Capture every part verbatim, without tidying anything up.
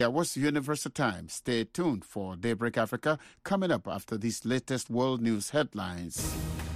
That was Universal Time. Stay tuned for Daybreak Africa coming up after these latest world news headlines.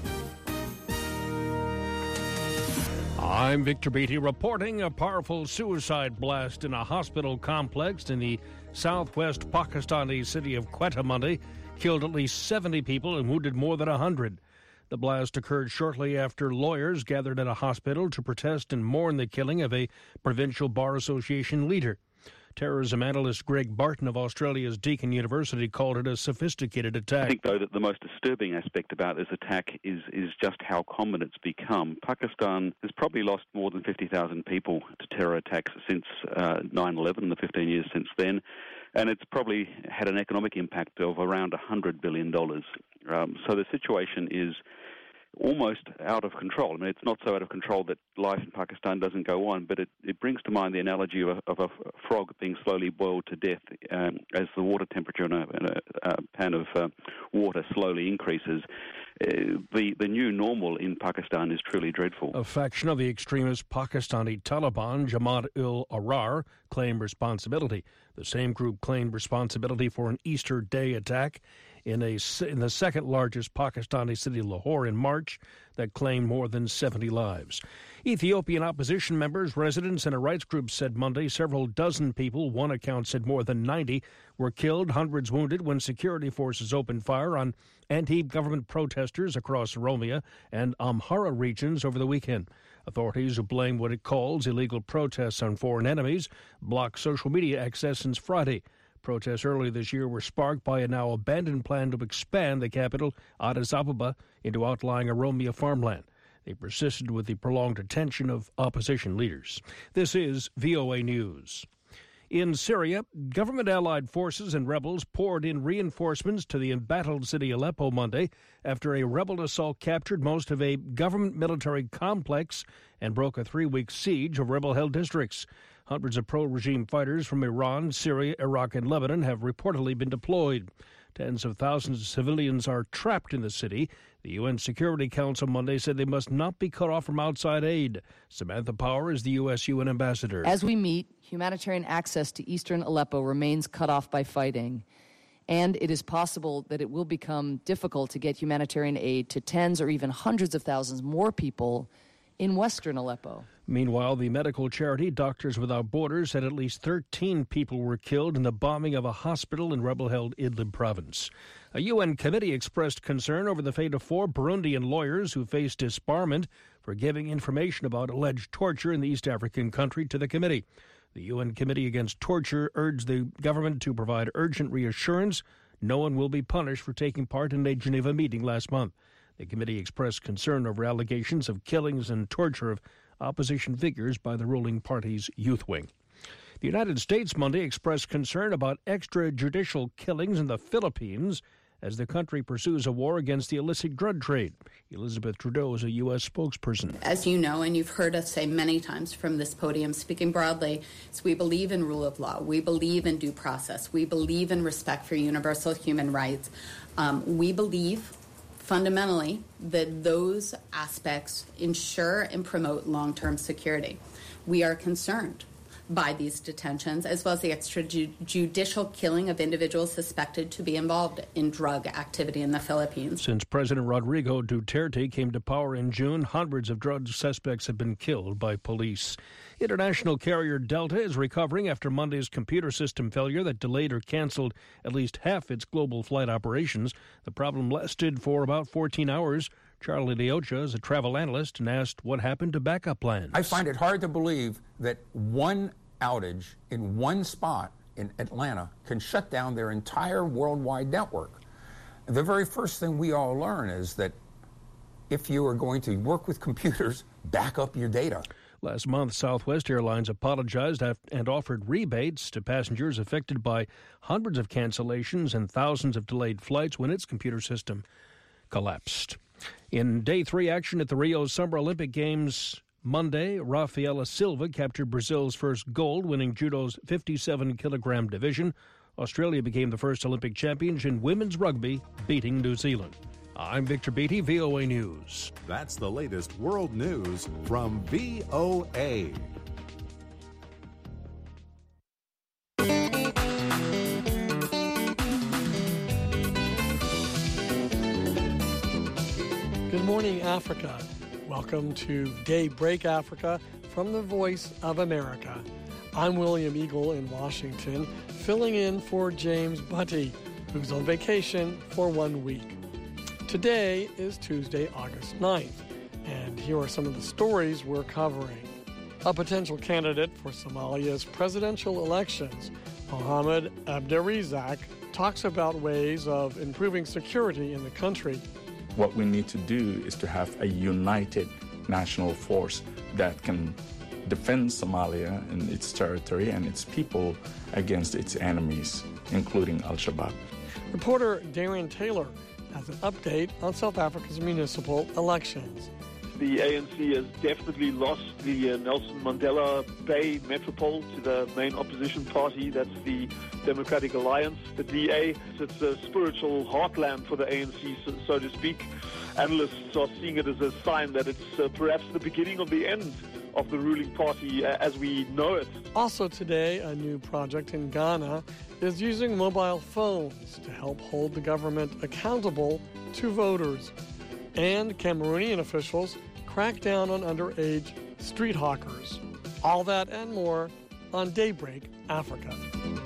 I'm Victor Beatty reporting a powerful suicide blast in a hospital complex in the southwest Pakistani city of Quetta Monday killed at least seventy people and wounded more than one hundred. The blast occurred shortly after lawyers gathered at a hospital to protest and mourn the killing of a Provincial Bar Association leader. Terrorism analyst Greg Barton of Australia's Deakin University called it a sophisticated attack. I think, though, that the most disturbing aspect about this attack is, is just how common it's become. Pakistan has probably lost more than fifty thousand people to terror attacks since uh, nine eleven, the fifteen years since then, and it's probably had an economic impact of around one hundred billion dollars. Um, so the situation is almost out of control. I mean, it's not so out of control that life in Pakistan doesn't go on, but it, it brings to mind the analogy of a, of a frog being slowly boiled to death um, as the water temperature in a, in a, a pan of uh, water slowly increases. Uh, the, the new normal in Pakistan is truly dreadful. A faction of the extremist Pakistani Taliban, Jamaat-ul-Ahrar, claimed responsibility. The same group claimed responsibility for an Easter Day attack in a in the second largest Pakistani city, Lahore, in March, that claimed more than seventy lives. Ethiopian opposition members, residents, and a rights group said Monday several dozen people, one account said more than ninety, were killed, hundreds wounded when security forces opened fire on anti-government protesters across Oromia and Amhara regions over the weekend. Authorities, who blame what it calls illegal protests on foreign enemies, blocked social media access since Friday. Protests earlier this year were sparked by a now abandoned plan to expand the capital, Addis Ababa, into outlying Oromia farmland. They persisted with the prolonged attention of opposition leaders. This is V O A News. In Syria, government-allied forces and rebels poured in reinforcements to the embattled city Aleppo Monday after a rebel assault captured most of a government military complex and broke a three-week siege of rebel-held districts. Hundreds of pro-regime fighters from Iran, Syria, Iraq, and Lebanon have reportedly been deployed. Tens of thousands of civilians are trapped in the city. The U N Security Council Monday said they must not be cut off from outside aid. Samantha Power is the U S U N ambassador. As we meet, humanitarian access to eastern Aleppo remains cut off by fighting, and it is possible that it will become difficult to get humanitarian aid to tens or even hundreds of thousands more people in western Aleppo. Meanwhile, the medical charity Doctors Without Borders said at least thirteen people were killed in the bombing of a hospital in rebel-held Idlib province. A U N committee expressed concern over the fate of four Burundian lawyers who faced disbarment for giving information about alleged torture in the East African country to the committee. The U N Committee Against Torture urged the government to provide urgent reassurance no one will be punished for taking part in a Geneva meeting last month. The committee expressed concern over allegations of killings and torture of opposition figures by the ruling party's youth wing. The United States Monday expressed concern about extrajudicial killings in the Philippines as the country pursues a war against the illicit drug trade. Elizabeth Trudeau is a U S spokesperson. As you know, and you've heard us say many times from this podium, speaking broadly, is we believe in rule of law. We believe in due process. We believe in respect for universal human rights. Um, we believe fundamentally that those aspects ensure and promote long-term security. We are concerned by these detentions, as well as the extrajudicial killing of individuals suspected to be involved in drug activity in the Philippines. Since President Rodrigo Duterte came to power in June, hundreds of drug suspects have been killed by police. International carrier Delta is recovering after Monday's computer system failure that delayed or canceled at least half its global flight operations. The problem lasted for about fourteen hours. Charlie Leocha is a travel analyst and asked what happened to backup plans. I find it hard to believe that one outage in one spot in Atlanta can shut down their entire worldwide network. The very first thing we all learn is that if you are going to work with computers, back up your data. Last month, Southwest Airlines apologized and offered rebates to passengers affected by hundreds of cancellations and thousands of delayed flights when its computer system collapsed. In day three action at the Rio Summer Olympic Games Monday, Rafaela Silva captured Brazil's first gold, winning judo's fifty-seven kilogram division. Australia became the first Olympic champions in women's rugby, beating New Zealand. I'm Victor Beatty, V O A News. That's the latest world news from V O A. morning, Africa. Welcome to Daybreak Africa from the Voice of America. I'm William Eagle in Washington, filling in for James Butty, who's on vacation for one week. Today is Tuesday, August ninth, and here are some of the stories we're covering. A potential candidate for Somalia's presidential elections, Mohamed Abdirizak, talks about ways of improving security in the country. What we need to do is to have a united national force that can defend Somalia and its territory and its people against its enemies, including Al-Shabaab. Reporter Darren Taylor has an update on South Africa's municipal elections. The A N C has definitely lost the uh, Nelson Mandela Bay Metropole to the main opposition party. That's the Democratic Alliance, the D A. It's a spiritual heartland for the A N C, so, so to speak. Analysts are seeing it as a sign that it's uh, perhaps the beginning of the end of the ruling party uh, as we know it. Also today, a new project in Ghana is using mobile phones to help hold the government accountable to voters. And Cameroonian officials crack down on underage street hawkers. All that and more on Daybreak Africa.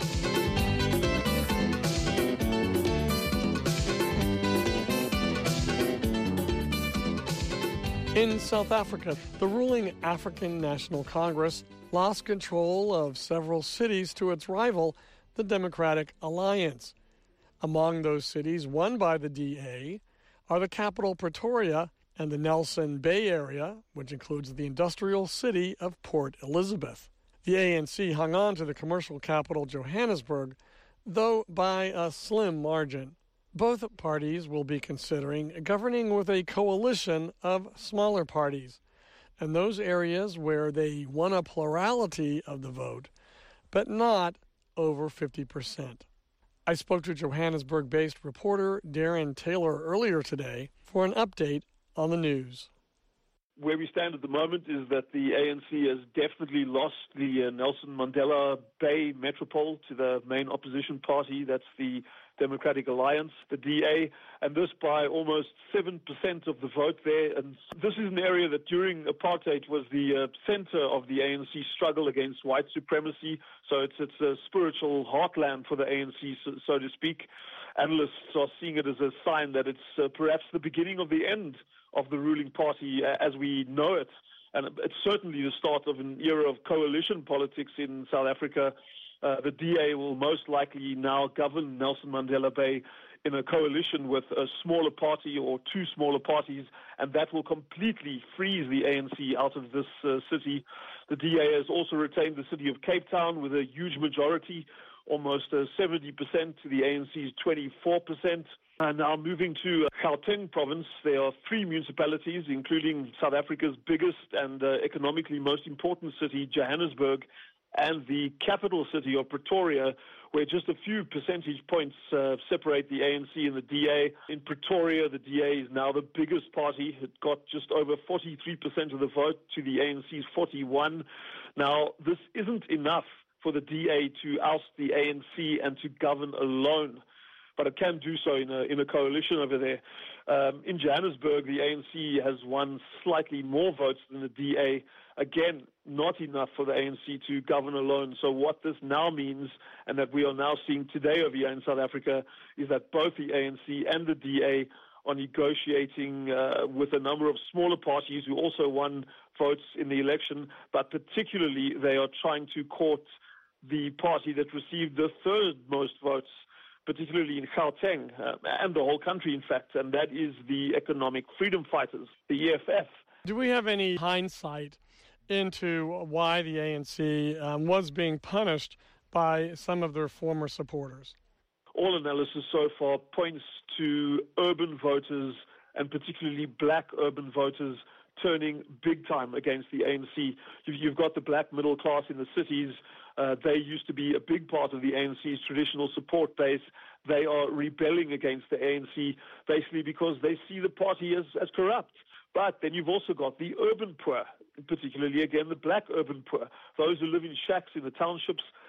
In South Africa, the ruling African National Congress lost control of several cities to its rival, the Democratic Alliance. Among those cities won by the D A are the capital Pretoria and the Nelson Bay area, which includes the industrial city of Port Elizabeth. The A N C hung on to the commercial capital Johannesburg, though by a slim margin. Both parties will be considering governing with a coalition of smaller parties, and those areas where they won a plurality of the vote, but not over fifty percent. I spoke to Johannesburg-based reporter Darren Taylor earlier today for an update on the news. Where we stand at the moment is that the A N C has definitely lost the uh, Nelson Mandela Bay Metropole to the main opposition party. That's the Democratic Alliance, the D A, and this by almost seven percent of the vote there. And this is an area that during apartheid was the uh, center of the A N C struggle against white supremacy. So it's, it's a spiritual heartland for the A N C, so, so to speak. Analysts are seeing it as a sign that it's uh, perhaps the beginning of the end of the ruling party uh, as we know it. And it's certainly the start of an era of coalition politics in South Africa. Uh, the D A will most likely now govern Nelson Mandela Bay in a coalition with a smaller party or two smaller parties, and that will completely freeze the A N C out of this uh, city. The D A has also retained the city of Cape Town with a huge majority, almost uh, seventy percent to the A N C's twenty-four percent. And now moving to Gauteng province, there are three municipalities, including South Africa's biggest and uh, economically most important city, Johannesburg, and the capital city of Pretoria, where just a few percentage points uh, separate the A N C and the D A. In Pretoria, the D A is now the biggest party. It got just over forty-three percent of the vote to the A N C's forty-one. Now, this isn't enough for the D A to oust the A N C and to govern alone, but it can do so in a, in a coalition over there. Um, in Johannesburg, the A N C has won slightly more votes than the D A. Again, not enough for the A N C to govern alone. So what this now means, and that we are now seeing today over here in South Africa, is that both the A N C and the D A are negotiating uh, with a number of smaller parties who also won votes in the election, but particularly they are trying to court the party that received the third most votes, particularly in Gauteng, uh, and the whole country, in fact, and that is the Economic Freedom Fighters, the E F F. Do we have any hindsight into why the A N C um, was being punished by some of their former supporters? All analysis so far points to urban voters, and particularly black urban voters, turning big time against the A N C. You've got the black middle class in the cities. Uh, they used to be a big part of the A N C's traditional support base. They are rebelling against the A N C basically because they see the party as, as corrupt. But then you've also got the urban poor, particularly, again, the black urban poor, those who live in shacks in the townships.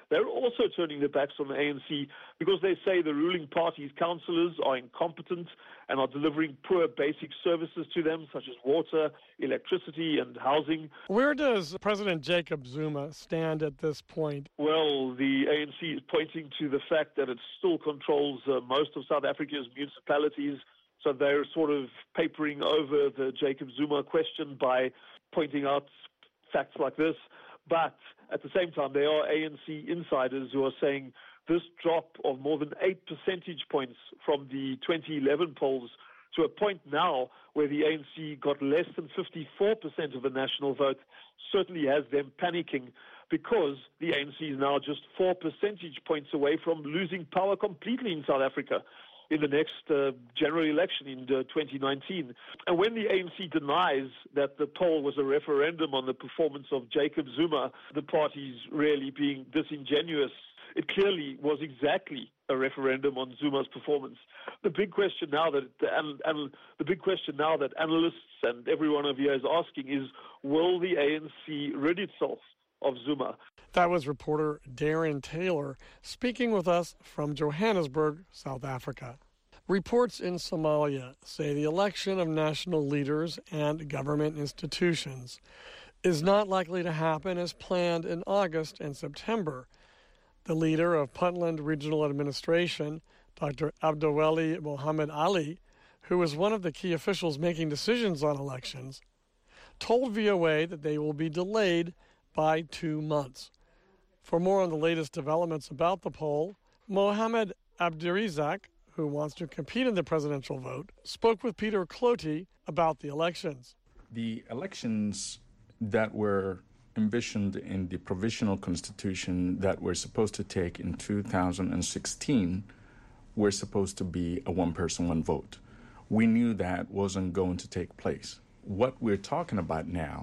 they're also turning their backs on the A N C because they say the ruling party's councillors are incompetent and are delivering poor basic services to them, such as water, electricity, and housing. Where does President Jacob Zuma stand at this point? Well, the A N C is pointing to the fact that it still controls uh, most of South Africa's municipalities, so they're sort of papering over the Jacob Zuma question by pointing out facts like this. But at the same time, there are A N C insiders who are saying this drop of more than eight percentage points from the twenty eleven polls to a point now where the A N C got less than fifty-four percent of the national vote certainly has them panicking, because the A N C is now just four percentage points away from losing power completely in South Africa in the next uh, general election in uh, twenty nineteen. And when the A N C denies that the poll was a referendum on the performance of Jacob Zuma, the party's really being disingenuous. It clearly was exactly a referendum on Zuma's performance. The big question now that the, and, and the big question now that analysts and everyone of you is asking is, will the A N C rid itself of Zuma? That was reporter Darren Taylor speaking with us from Johannesburg, South Africa. Reports in Somalia say the election of national leaders and government institutions is not likely to happen as planned in August and September. The leader of Puntland Regional Administration, Doctor Abdiweli Mohammed Ali, who was one of the key officials making decisions on elections, told V O A that they will be delayed by two months. For more on the latest developments about the poll, Mohammed Abdirizak, who wants to compete in the presidential vote, spoke with Peter Cloty about the elections. The elections that were envisioned in the provisional constitution that were supposed to take in two thousand sixteen were supposed to be a one-person, one-vote. We knew that wasn't going to take place. What we're talking about now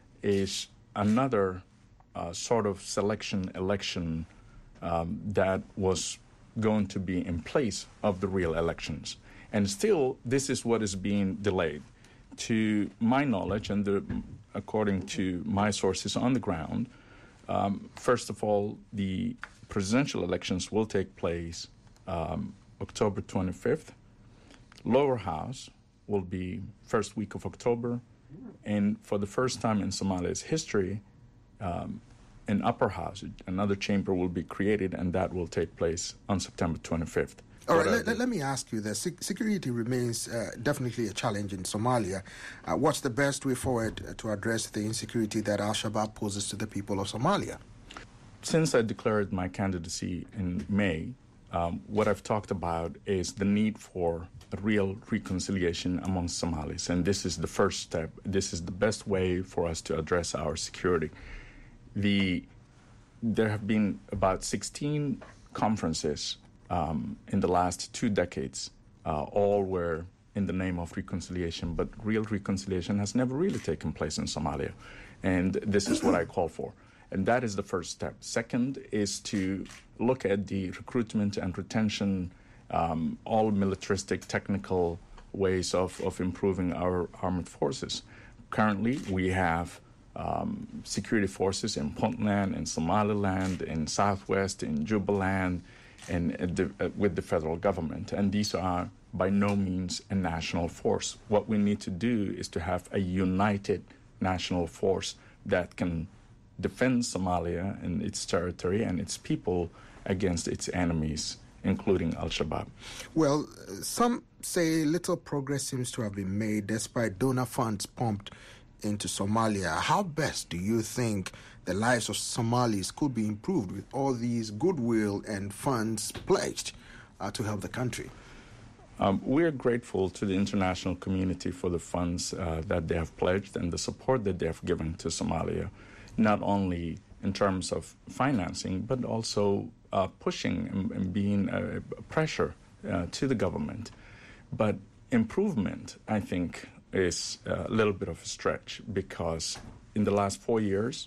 is another uh, sort of selection election um, that was going to be in place of the real elections. And still, this is what is being delayed. To my knowledge, and the, according to my sources on the ground, um, first of all, the presidential elections will take place um, October twenty-fifth. Lower house will be first week of October. And for the first time in Somalia's history, um, an upper house, another chamber will be created, and that will take place on September twenty-fifth. All right, let, let me ask you this. Security remains uh, definitely a challenge in Somalia. Uh, what's the best way forward to address the insecurity that Al-Shabaab poses to the people of Somalia? Since I declared my candidacy in May, um, what I've talked about is the need for a real reconciliation among Somalis. And this is the first step. This is the best way for us to address our security. The, there have been about sixteen conferences um, in the last two decades. Uh, all were in the name of reconciliation, but real reconciliation has never really taken place in Somalia. And this is what I call for. And that is the first step. Second is to look at the recruitment and retention, um, all militaristic, technical ways of, of improving our armed forces. Currently, we have um, security forces in Puntland, in Somaliland, in Southwest, in Jubaland, and uh, the, uh, with the federal government. And these are by no means a national force. What we need to do is to have a united national force that can defend Somalia and its territory and its people against its enemies, including Al-Shabaab. Well, some say little progress seems to have been made despite donor funds pumped into Somalia. How best do you think the lives of Somalis could be improved with all these goodwill and funds pledged uh, to help the country? Um, we're grateful to the international community for the funds uh, that they have pledged and the support that they have given to Somalia, not only in terms of financing, but also uh, pushing and, and being a, a pressure uh, to the government. But improvement, I think, is a little bit of a stretch, because in the last four years,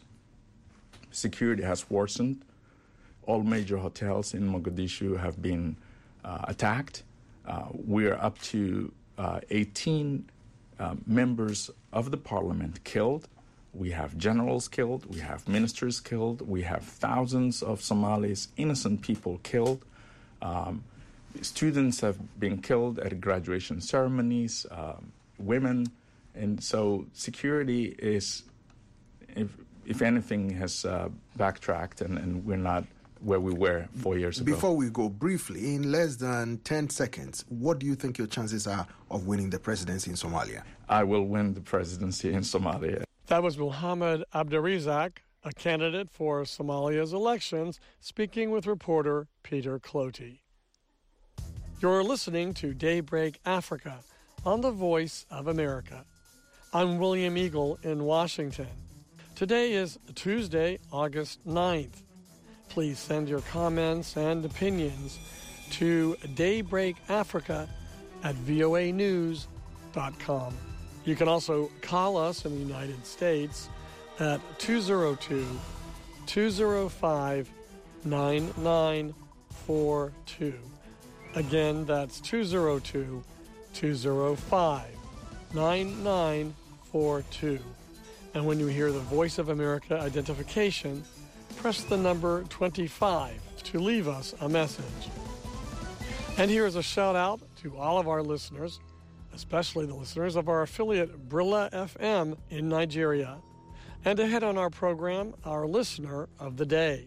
security has worsened. All major hotels in Mogadishu have been uh, attacked. Uh, we're up to uh, eighteen uh, members of the parliament killed. We have generals killed, we have ministers killed, we have thousands of Somalis, innocent people killed. Um, students have been killed at graduation ceremonies, um, women. And so security is, if, if anything, has uh, backtracked, and, and we're not where we were four years ago. Before we go, briefly, in less than ten seconds, what do you think your chances are of winning the presidency in Somalia? I will win the presidency in Somalia. That was Muhammad Abdirizak, a candidate for Somalia's elections, speaking with reporter Peter Cloty. You're listening to Daybreak Africa on the Voice of America. I'm William Eagle in Washington. Today is Tuesday, August ninth. Please send your comments and opinions to daybreakafrica at voa news dot com. You can also call us in the United States at two oh two, two oh five, nine nine four two. Again, that's two oh two, two oh five, nine nine four two. And when you hear the Voice of America identification, press the number twenty-five to leave us a message. And here is a shout out to all of our listeners, especially the listeners of our affiliate Brilla F M in Nigeria. And ahead on our program, our listener of the day.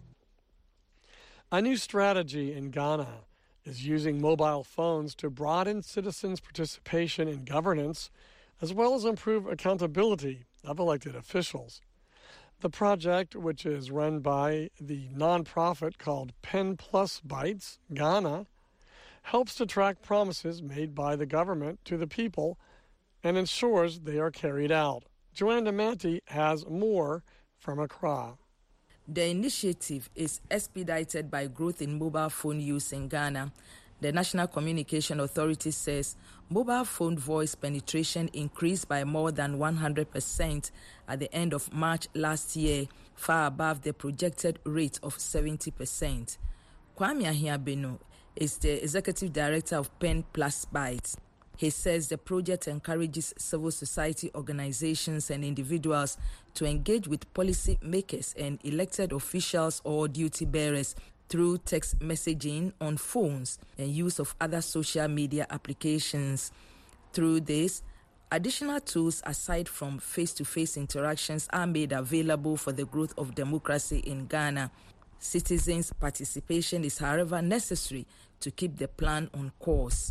A new strategy in Ghana is using mobile phones to broaden citizens' participation in governance, as well as improve accountability of elected officials. The project, which is run by the nonprofit called Pen Plus Bytes Ghana, helps to track promises made by the government to the people and ensures they are carried out. Joanna Manti has more from Accra. The initiative is expedited by growth in mobile phone use in Ghana. The National Communication Authority says mobile phone voice penetration increased by more than one hundred percent at the end of March last year, far above the projected rate of seventy percent. Kwame Ahiabenu is the executive director of Pen Plus Bytes. He says the project encourages civil society organizations and individuals to engage with policy makers and elected officials or duty bearers through text messaging on phones and use of other social media applications. Through this, additional tools aside from face-to-face interactions are made available for the growth of democracy in Ghana. Citizens' participation is, however, necessary to keep the plan on course.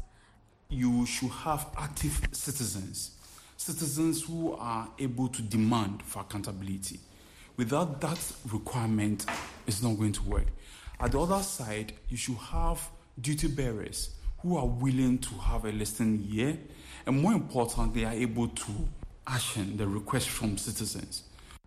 You should have active citizens, citizens who are able to demand for accountability. Without that requirement, it's not going to work. At the other side, you should have duty bearers who are willing to have a listening ear, and more important, they are able to action the request from citizens.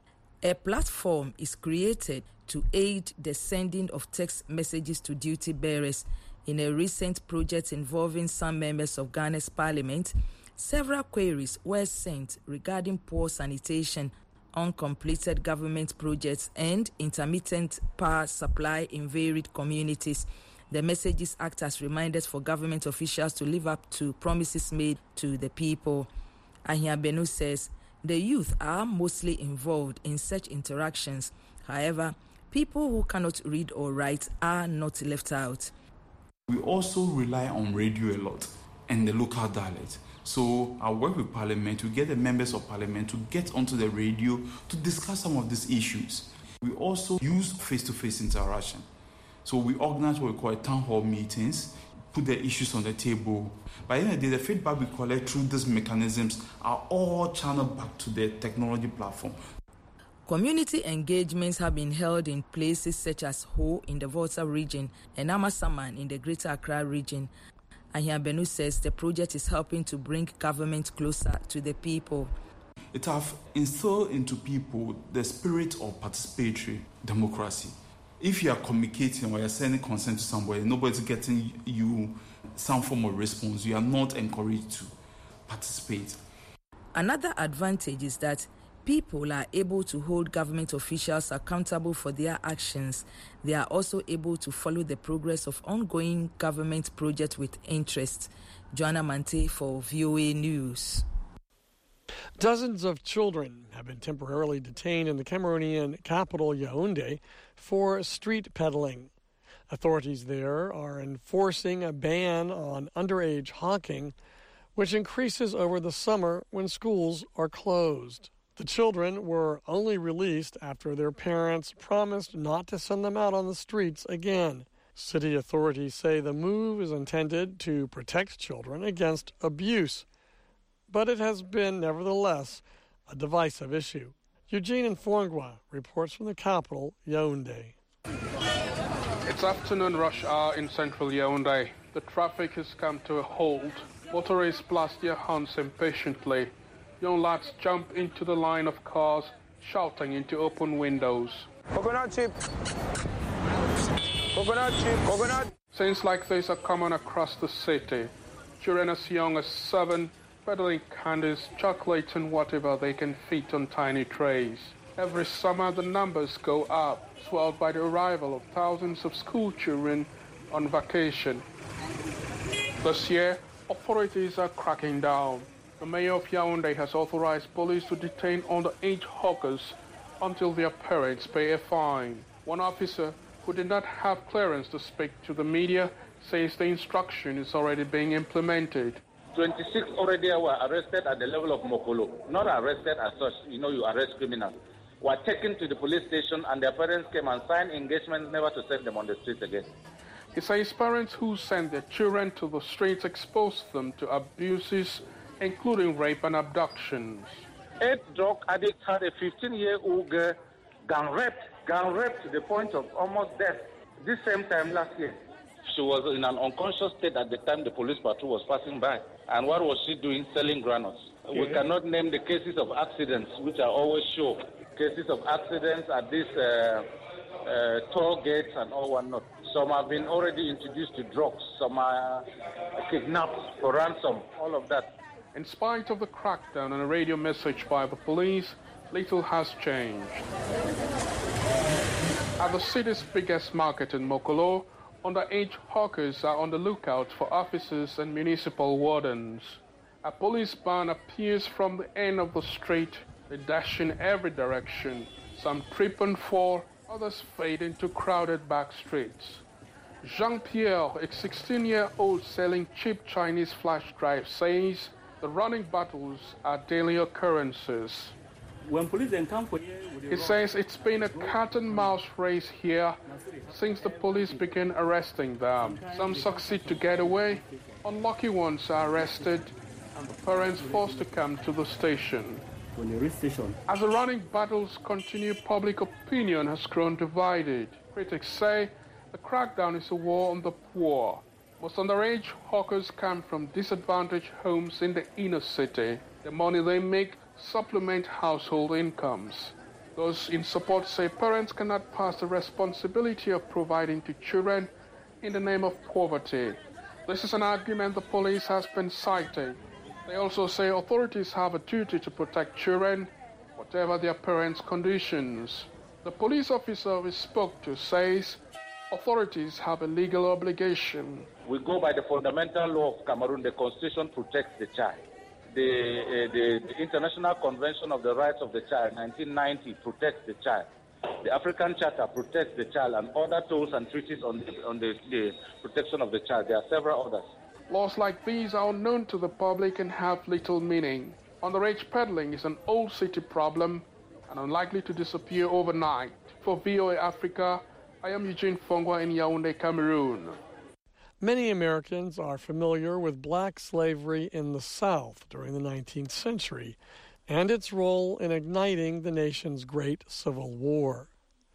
A platform is created to aid the sending of text messages to duty bearers. In a recent project involving some members of Ghana's parliament, several queries were sent regarding poor sanitation, uncompleted government projects, and intermittent power supply in varied communities. The messages act as reminders for government officials to live up to promises made to the people. Ahiabenu says the youth are mostly involved in such interactions. However, people who cannot read or write are not left out. We also rely on radio a lot and the local dialect. So I work with Parliament to get the members of Parliament to get onto the radio to discuss some of these issues. We also use face-to-face interaction. So we organize what we call town hall meetings, put the issues on the table. By the end of the day, the feedback we collect through these mechanisms are all channeled back to the technology platform. Community engagements have been held in places such as Ho in the Volta region and Amasaman in the Greater Accra region. Ahiabenu says the project is helping to bring government closer to the people. It has instilled into people the spirit of participatory democracy. If you are communicating or you are sending consent to somebody, nobody's getting you some form of response, you are not encouraged to participate. Another advantage is that people are able to hold government officials accountable for their actions. They are also able to follow the progress of ongoing government projects with interest. Joanna Mante for V O A News. Dozens of children have been temporarily detained in the Cameroonian capital, Yaoundé, for street peddling. Authorities there are enforcing a ban on underage hawking, which increases over the summer when schools are closed. The children were only released after their parents promised not to send them out on the streets again. City authorities say the move is intended to protect children against abuse, but it has been, nevertheless, a divisive issue. Eugene Mfongwa reports from the capital, Yaoundé. It's afternoon rush hour in central Yaoundé. The traffic has come to a halt. Motorists blast their horns impatiently. Young lads jump into the line of cars, shouting into open windows. Coconut chip! Coconut chip! Coconut! Scenes like this are common across the city. Children as young as seven peddling candies, chocolates and whatever they can fit on tiny trays. Every summer the numbers go up, swelled by the arrival of thousands of school children on vacation. This year, authorities are cracking down. The mayor of Yaoundé has authorized police to detain underage hawkers until their parents pay a fine. One officer who did not have clearance to speak to the media says the instruction is already being implemented. twenty-six already were arrested at the level of Mokolo. Not arrested as such, you know, you arrest criminals. Were taken to the police station and their parents came and signed engagements never to send them on the streets again. He says parents who send their children to the streets expose them to abuses, including rape and abductions. Eight drug addicts had a fifteen-year-old girl gang raped, gang raped to the point of almost death. This same time last year, she was in an unconscious state at the time the police patrol was passing by. And what was she doing? Selling granules. Yeah. We cannot name the cases of accidents, which are always show. Cases of accidents at these uh, uh, toll gates and all whatnot. Some have been already introduced to drugs. Some are kidnapped for ransom, all of that. In spite of the crackdown and a radio message by the police, little has changed. At the city's biggest market in Mokolo, underage hawkers are on the lookout for officers and municipal wardens. A police band appears from the end of the street. They dash in every direction. Some trip and fall, others fade into crowded back streets. Jean-Pierre, a sixteen-year-old selling cheap Chinese flash drive, says the running battles are daily occurrences. When police encounter here, he says it's been a cat and mouse race here since the police began arresting them. Some succeed to get away, unlucky ones are arrested, and the parents forced to come to the station. As the running battles continue, public opinion has grown divided. Critics say the crackdown is a war on the poor. Most underage hawkers come from disadvantaged homes in the inner city. The money they make supplement household incomes. Those in support say parents cannot pass the responsibility of providing to children in the name of poverty. This is an argument the police has been citing. They also say authorities have a duty to protect children, whatever their parents' conditions. The police officer we spoke to says authorities have a legal obligation. We go by the fundamental law of Cameroon. The Constitution protects the child. The, uh, the, the International Convention of the Rights of the Child, nineteen ninety, protects the child. The African Charter protects the child, and other tools and treaties on, the, on the, the protection of the child. There are several others. Laws like these are unknown to the public and have little meaning. Underage peddling is an old city problem and unlikely to disappear overnight. For V O A Africa, I am Eugene Mfongwa in Yaoundé, Cameroon. Many Americans are familiar with black slavery in the South during the nineteenth century and its role in igniting the nation's great Civil War.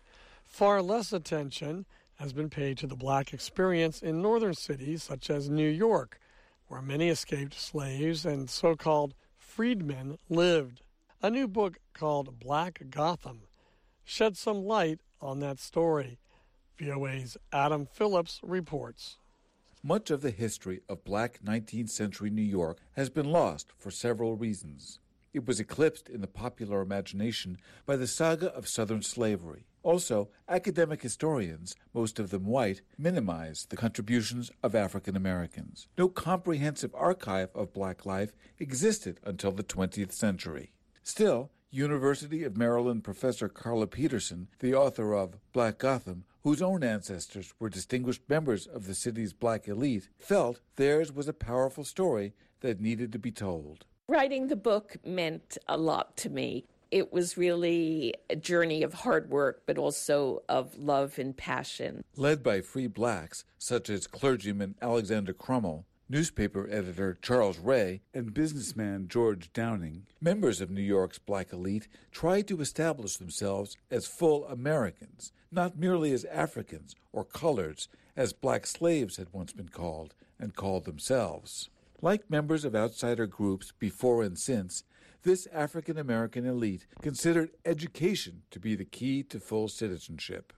Far less attention has been paid to the black experience in northern cities such as New York, where many escaped slaves and so-called freedmen lived. A new book called Black Gotham sheds some light on that story. V O A's Adam Phillips reports. Much of the history of black nineteenth century New York has been lost for several reasons. It was eclipsed in the popular imagination by the saga of Southern slavery. Also, academic historians, most of them white, minimize the contributions of African Americans. No comprehensive archive of black life existed until the twentieth century. Still, University of Maryland professor Carla Peterson, the author of Black Gotham, whose own ancestors were distinguished members of the city's black elite, felt theirs was a powerful story that needed to be told. Writing the book meant a lot to me. It was really a journey of hard work, but also of love and passion. Led by free blacks, such as clergyman Alexander Crummell, newspaper editor Charles Ray, and businessman George Downing, members of New York's black elite tried to establish themselves as full Americans, not merely as Africans or coloreds, as black slaves had once been called, and called themselves. Like members of outsider groups before and since, this African-American elite considered education to be the key to full citizenship.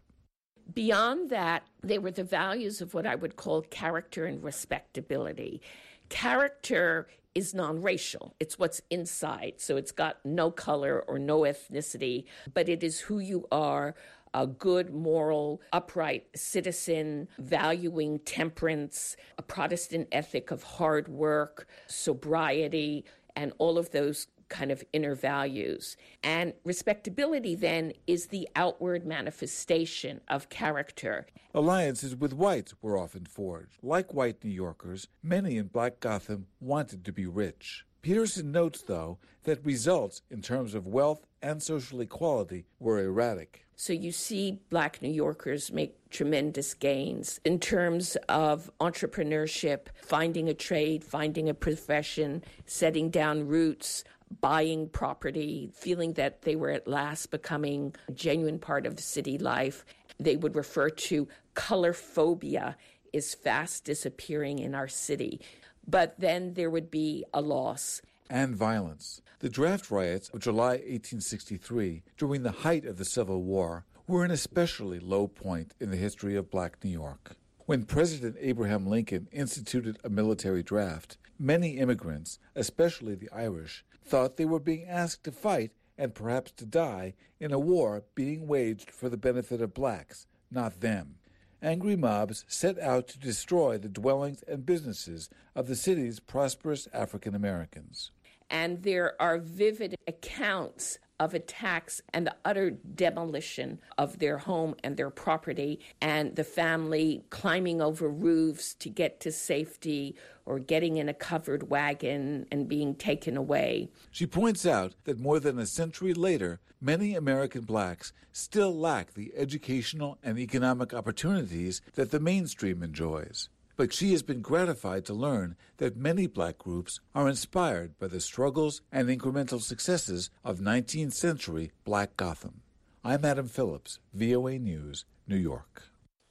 Beyond that, they were the values of what I would call character and respectability. Character is non-racial. It's what's inside, so it's got no color or no ethnicity, but it is who you are, a good, moral, upright citizen, valuing temperance, a Protestant ethic of hard work, sobriety, and all of those kind of inner values. And respectability then is the outward manifestation of character. Alliances with whites were often forged. Like white New Yorkers, many in Black Gotham wanted to be rich. Peterson notes, though, that results in terms of wealth and social equality were erratic. So you see Black New Yorkers make tremendous gains in terms of entrepreneurship, finding a trade, finding a profession, setting down roots, buying property, feeling that they were at last becoming a genuine part of the city life. They would refer to color phobia is fast disappearing in our city. But then there would be a loss. And violence. The draft riots of July eighteen sixty-three, during the height of the Civil War, were an especially low point in the history of black New York. When President Abraham Lincoln instituted a military draft, many immigrants, especially the Irish, thought they were being asked to fight and perhaps to die in a war being waged for the benefit of blacks, not them. Angry mobs set out to destroy the dwellings and businesses of the city's prosperous African Americans. And there are vivid accounts of attacks and the utter demolition of their home and their property, and the family climbing over roofs to get to safety or getting in a covered wagon and being taken away. She points out that more than a century later, many American blacks still lack the educational and economic opportunities that the mainstream enjoys. But she has been gratified to learn that many black groups are inspired by the struggles and incremental successes of nineteenth century Black Gotham. I'm Adam Phillips, V O A News, New York.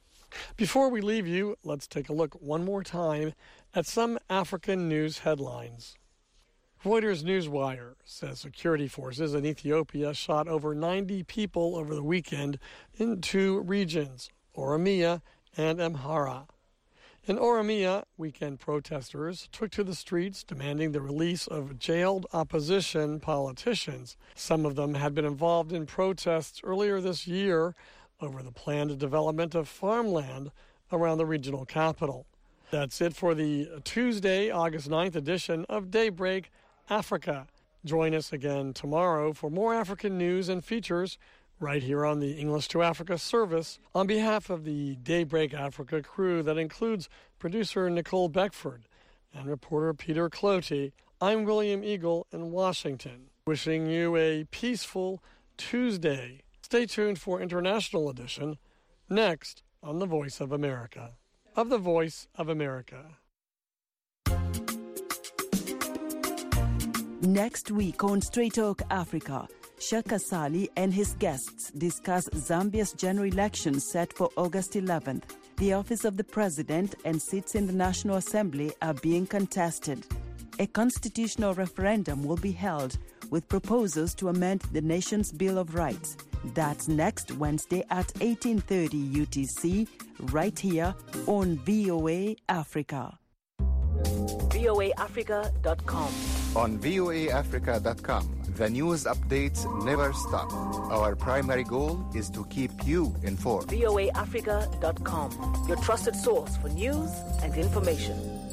Before we leave you, let's take a look one more time at some African news headlines. Reuters Newswire says security forces in Ethiopia shot over ninety people over the weekend in two regions, Oromia and Amhara. In Oromia, weekend protesters took to the streets demanding the release of jailed opposition politicians. Some of them had been involved in protests earlier this year over the planned development of farmland around the regional capital. That's it for the Tuesday, August ninth edition of Daybreak Africa. Join us again tomorrow for more African news and features right here on the English to Africa service. On behalf of the Daybreak Africa crew that includes producer Nicole Beckford and reporter Peter Cloty, I'm William Eagle in Washington, wishing you a peaceful Tuesday. Stay tuned for International Edition, next on The Voice of America. Of The Voice of America. Next week on Straight Talk Africa, Shaka Sali and his guests discuss Zambia's general election set for August eleventh. The office of the president and seats in the National Assembly are being contested. A constitutional referendum will be held with proposals to amend the nation's Bill of Rights. That's next Wednesday at eighteen thirty U T C, right here on V O A Africa. V O A Africa dot com. On V O A Africa dot com, The news updates never stop. Our primary goal is to keep you informed. V O A Africa dot com, your trusted source for news and information.